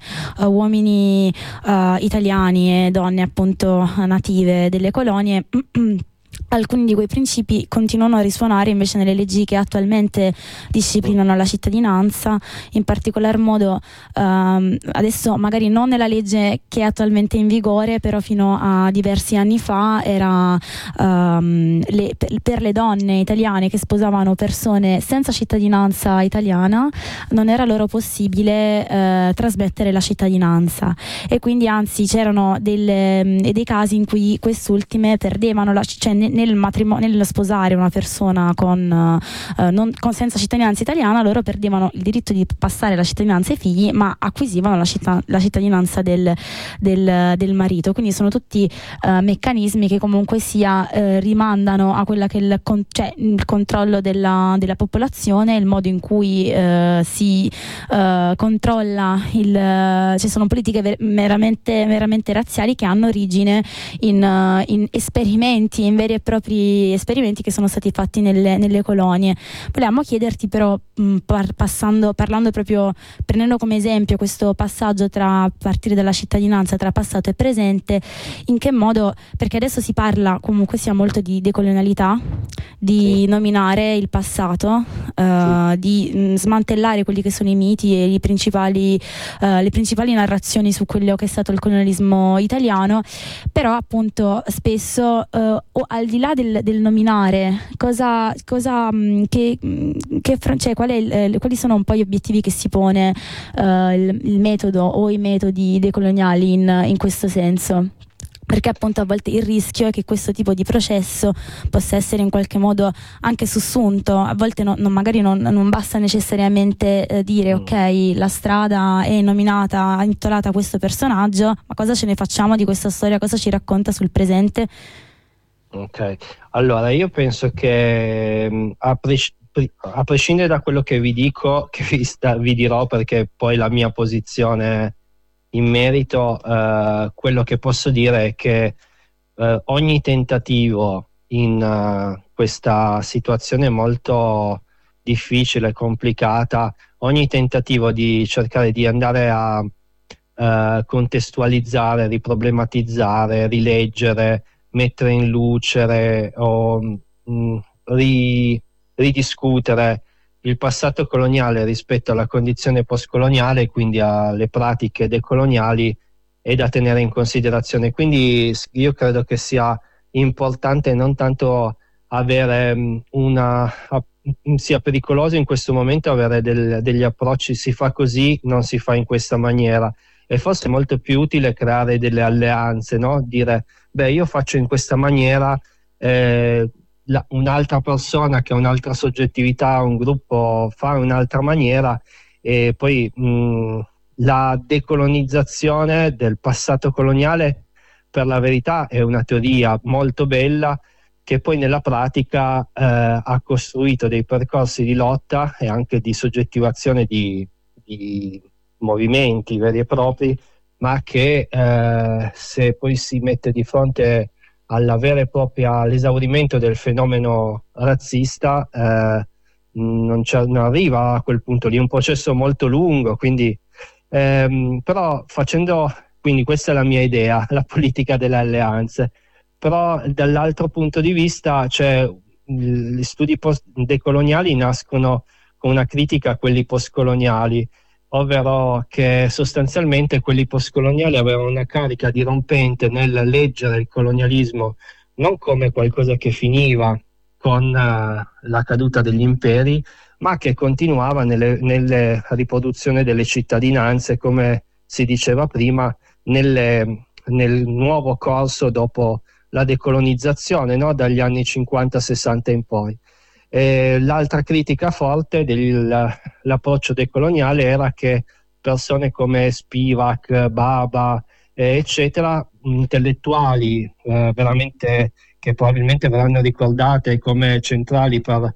uomini italiani e donne appunto native delle colonie, alcuni di quei principi continuano a risuonare invece nelle leggi che attualmente disciplinano la cittadinanza, in particolar modo adesso magari non nella legge che è attualmente in vigore, però fino a diversi anni fa era per le donne italiane che sposavano persone senza cittadinanza italiana non era loro possibile trasmettere la cittadinanza, e quindi anzi c'erano dei casi in cui quest'ultime perdevano nel matrimonio, nello sposare una persona senza cittadinanza italiana, loro perdevano il diritto di passare la cittadinanza ai figli, ma acquisivano la cittadinanza del marito. Quindi sono tutti meccanismi che comunque sia rimandano a quella che è il controllo della popolazione, il modo in cui si controlla ci sono politiche veramente razziali che hanno origine in esperimenti, in veri e propri esperimenti che sono stati fatti nelle colonie. Volevamo chiederti però, parlando proprio, prendendo come esempio questo passaggio a partire dalla cittadinanza tra passato e presente, in che modo, perché adesso si parla comunque sia molto di decolonialità, di nominare il passato, di smantellare quelli che sono i miti e le principali narrazioni su quello che è stato il colonialismo italiano, però appunto spesso al di là del nominare quali sono un po' gli obiettivi che si pone il metodo o i metodi decoloniali in questo senso, perché appunto a volte il rischio è che questo tipo di processo possa essere in qualche modo anche sussunto. A volte magari non basta necessariamente dire ok, la strada è intitolata a questo personaggio, ma cosa ce ne facciamo di questa storia, cosa ci racconta sul presente? Ok, allora io penso che a prescindere da quello che vi dico, che vi dirò, perché poi la mia posizione in merito, quello che posso dire è che ogni tentativo in questa situazione molto difficile, complicata, ogni tentativo di cercare di andare a contestualizzare, riproblematizzare, rileggere, mettere in luce o ridiscutere il passato coloniale rispetto alla condizione postcoloniale, quindi alle pratiche decoloniali, è da tenere in considerazione. Quindi io credo che sia importante non tanto avere sia pericoloso in questo momento avere degli approcci si fa così, non si fa in questa maniera, e forse è molto più utile creare delle alleanze, no? Dire io faccio in questa maniera, un'altra persona che ha un'altra soggettività, un gruppo fa un'altra maniera, e poi la decolonizzazione del passato coloniale, per la verità, è una teoria molto bella che poi nella pratica ha costruito dei percorsi di lotta e anche di soggettivazione di movimenti veri e propri, ma che se poi si mette di fronte alla vera e propria all'esaurimento del fenomeno razzista non arriva a quel punto lì, è un processo molto lungo, quindi però quindi questa è la mia idea, la politica delle alleanze. Però dall'altro punto di vista, gli studi decoloniali nascono con una critica a quelli postcoloniali, ovvero che sostanzialmente quelli postcoloniali avevano una carica dirompente nel leggere il colonialismo non come qualcosa che finiva con la caduta degli imperi, ma che continuava nelle riproduzione delle cittadinanze, come si diceva prima, nel nuovo corso dopo la decolonizzazione, no? Dagli anni 50-60 in poi. L'altra critica forte dell'approccio decoloniale era che persone come Spivak, Baba, eccetera, intellettuali veramente che probabilmente verranno ricordate come centrali per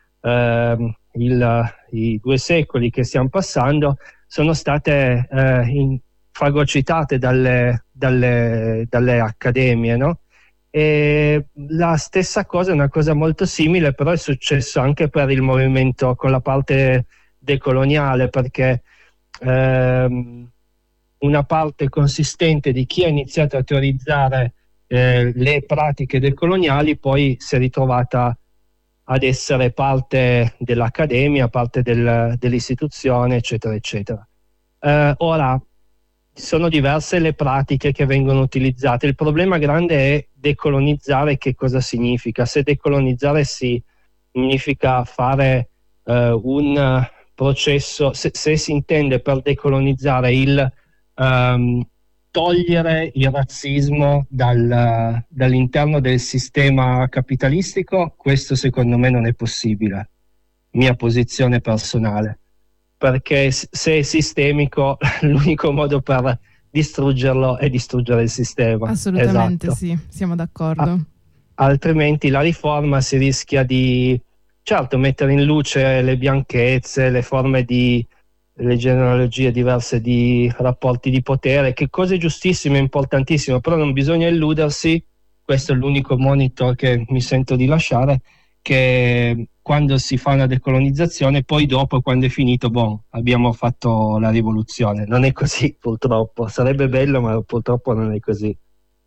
i 2 secoli che stiamo passando, sono state fagocitate dalle accademie, no? E la stessa cosa, una cosa molto simile, però è successo anche per il movimento con la parte decoloniale, perché una parte consistente di chi ha iniziato a teorizzare le pratiche decoloniali, poi si è ritrovata ad essere parte dell'accademia, parte dell'istituzione, eccetera, eccetera. Ora, sono diverse le pratiche che vengono utilizzate. Il problema grande è decolonizzare. Che cosa significa? Se decolonizzare significa fare un processo, se si intende per decolonizzare il togliere il razzismo dall'interno del sistema capitalistico, questo secondo me non è possibile, mia posizione personale, perché se è sistemico l'unico modo per distruggerlo è distruggere il sistema. Assolutamente, esatto. Sì, siamo d'accordo. Altrimenti la riforma si rischia di, certo, mettere in luce le bianchezze, le genealogie diverse di rapporti di potere, che cose giustissime e importantissime, però non bisogna illudersi, questo è l'unico monito che mi sento di lasciare, che quando si fa una decolonizzazione, poi dopo, quando è finito, abbiamo fatto la rivoluzione. Non è così, purtroppo. Sarebbe bello, ma purtroppo non è così.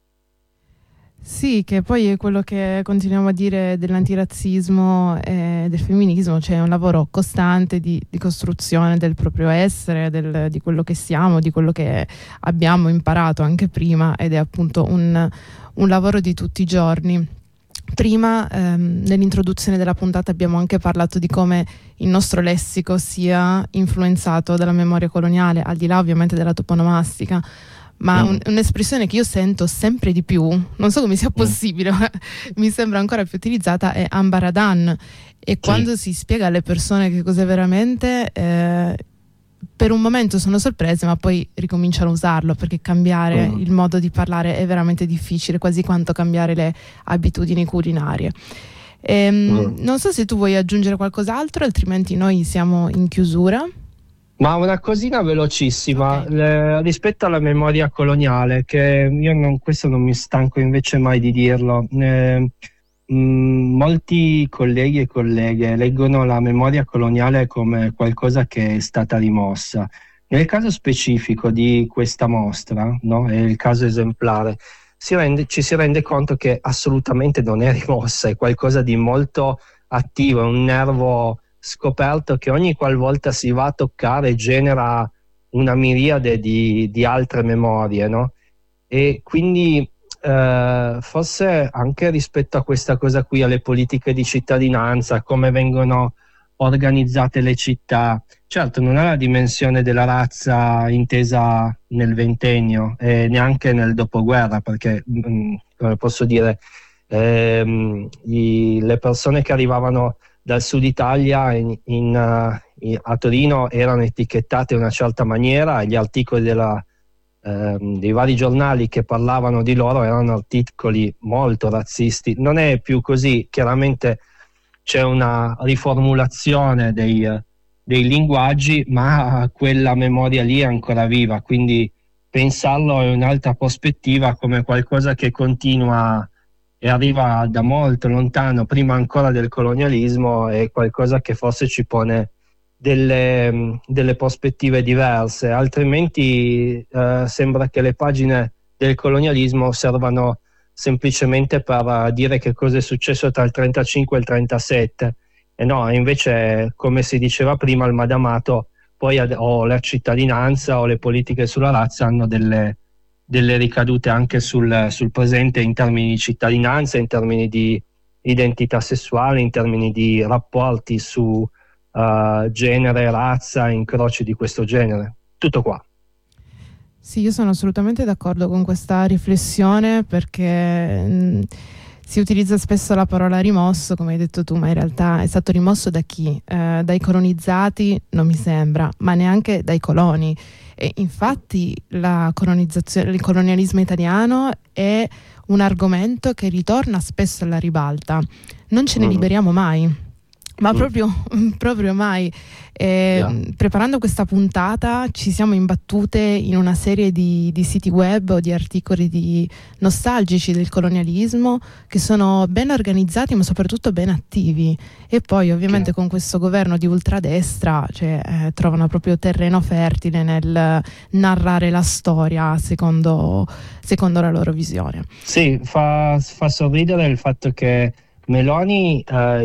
Sì, che poi è quello che continuiamo a dire dell'antirazzismo e del femminismo, cioè un lavoro costante di costruzione del proprio essere, di quello che siamo, di quello che abbiamo imparato anche prima, ed è appunto un lavoro di tutti i giorni. Prima, nell'introduzione della puntata, abbiamo anche parlato di come il nostro lessico sia influenzato dalla memoria coloniale, al di là ovviamente della toponomastica, ma un'espressione che io sento sempre di più, non so come sia possibile, ma mi sembra ancora più utilizzata, è ambaradan. E quando si spiega alle persone che cos'è veramente, per un momento sono sorprese, ma poi ricominciano a usarlo, perché cambiare il modo di parlare è veramente difficile, quasi quanto cambiare le abitudini culinarie. Non so se tu vuoi aggiungere qualcos'altro, altrimenti noi siamo in chiusura. Ma una cosina velocissima, rispetto alla memoria coloniale, che io questo non mi stanco invece mai di dirlo. Molti colleghi e colleghe leggono la memoria coloniale come qualcosa che è stata rimossa. Nel caso specifico di questa mostra, no, è il caso esemplare, ci si rende conto che assolutamente non è rimossa, è qualcosa di molto attivo, è un nervo scoperto che ogni qualvolta si va a toccare genera una miriade di altre memorie, no? E quindi forse anche rispetto a questa cosa qui, alle politiche di cittadinanza, come vengono organizzate le città, certo non è la dimensione della razza intesa nel ventennio e neanche nel dopoguerra, perché come posso dire, le persone che arrivavano dal sud Italia a Torino erano etichettate in una certa maniera, e gli articoli dei vari giornali che parlavano di loro erano articoli molto razzisti. Non è più così, chiaramente c'è una riformulazione dei linguaggi, ma quella memoria lì è ancora viva, quindi pensarlo è un'altra prospettiva, come qualcosa che continua e arriva da molto lontano, prima ancora del colonialismo, è qualcosa che forse ci pone delle prospettive diverse, altrimenti sembra che le pagine del colonialismo servano semplicemente per dire che cosa è successo tra il 35 e il 37, e no, invece, come si diceva prima, il Madamato poi o la cittadinanza o le politiche sulla razza hanno delle ricadute anche sul presente, in termini di cittadinanza, in termini di identità sessuale, in termini di rapporti su genere, razza, incroci di questo genere. Tutto qua. Sì, io sono assolutamente d'accordo con questa riflessione, perché si utilizza spesso la parola rimosso, come hai detto tu, ma in realtà è stato rimosso da chi? Dai colonizzati non mi sembra, ma neanche dai coloni. E infatti la colonizzazione, il colonialismo italiano è un argomento che ritorna spesso alla ribalta. Non ce ne liberiamo mai. Ma proprio mai. Preparando questa puntata ci siamo imbattute in una serie di siti web o di articoli nostalgici del colonialismo, che sono ben organizzati ma soprattutto ben attivi, e poi ovviamente con questo governo di ultradestra trovano proprio terreno fertile nel narrare la storia secondo la loro visione. Sì, fa sorridere il fatto che Meloni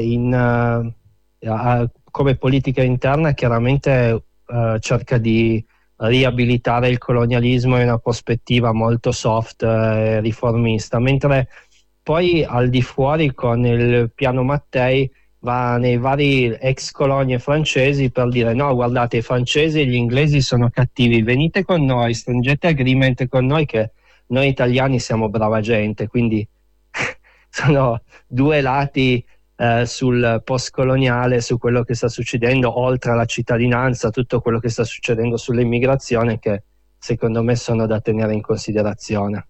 come politica interna chiaramente cerca di riabilitare il colonialismo in una prospettiva molto soft e riformista, mentre poi al di fuori con il piano Mattei va nei vari ex colonie francesi per dire: no, guardate, i francesi e gli inglesi sono cattivi, venite con noi, stringete agreement con noi che noi italiani siamo brava gente. Quindi sono due lati sul post-coloniale, su quello che sta succedendo, oltre alla cittadinanza, tutto quello che sta succedendo sull'immigrazione, che secondo me sono da tenere in considerazione.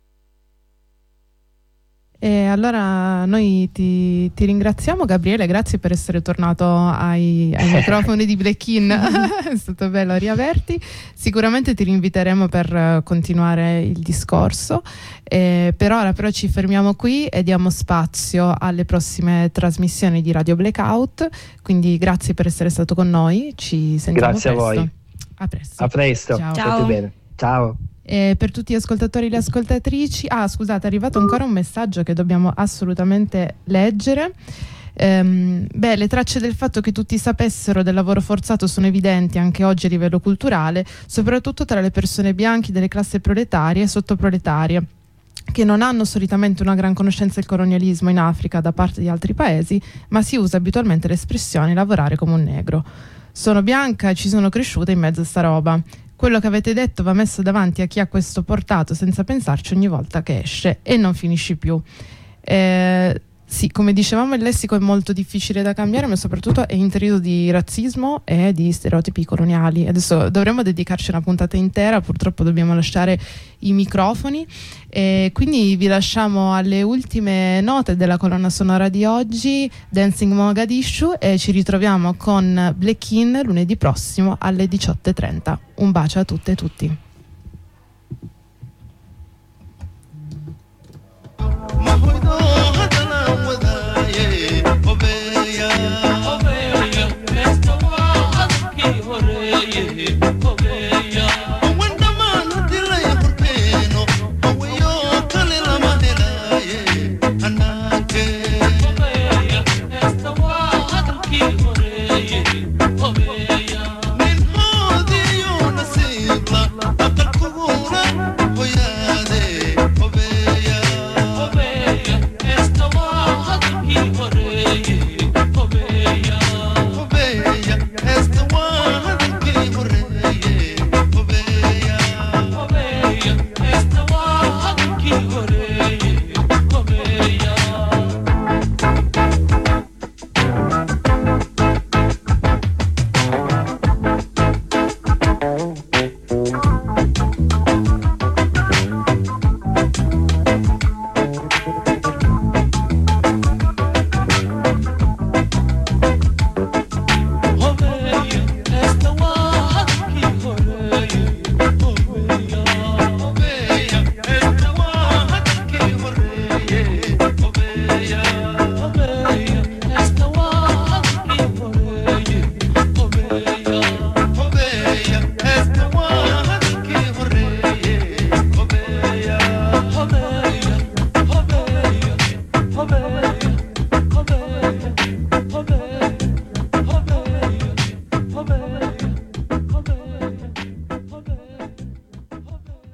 E allora noi ti ringraziamo, Gabriele, grazie per essere tornato ai microfoni di Black In. È stato bello riaverti. Sicuramente ti rinviteremo per continuare il discorso. Per ora però ci fermiamo qui e diamo spazio alle prossime trasmissioni di Radio Blackout, quindi grazie per essere stato con noi, ci sentiamo grazie presto. A voi. A presto. Ciao. Ciao. State bene. Ciao. Per tutti gli ascoltatori e le ascoltatrici, scusate, è arrivato ancora un messaggio che dobbiamo assolutamente leggere. Le tracce del fatto che tutti sapessero del lavoro forzato sono evidenti anche oggi a livello culturale, soprattutto tra le persone bianche delle classi proletarie e sottoproletarie, che non hanno solitamente una gran conoscenza del colonialismo in Africa da parte di altri paesi, ma si usa abitualmente l'espressione lavorare come un negro. Sono bianca e ci sono cresciuta in mezzo a sta roba. Quello che avete detto va messo davanti a chi ha questo portato senza pensarci ogni volta che esce e non finisci più. Sì, come dicevamo, il lessico è molto difficile da cambiare, ma soprattutto è intriso di razzismo e di stereotipi coloniali. Adesso dovremmo dedicarci una puntata intera, purtroppo dobbiamo lasciare i microfoni, e quindi vi lasciamo alle ultime note della colonna sonora di oggi, Dancing Mogadishu, e ci ritroviamo con Black In lunedì prossimo alle 18:30. Un bacio a tutte e tutti.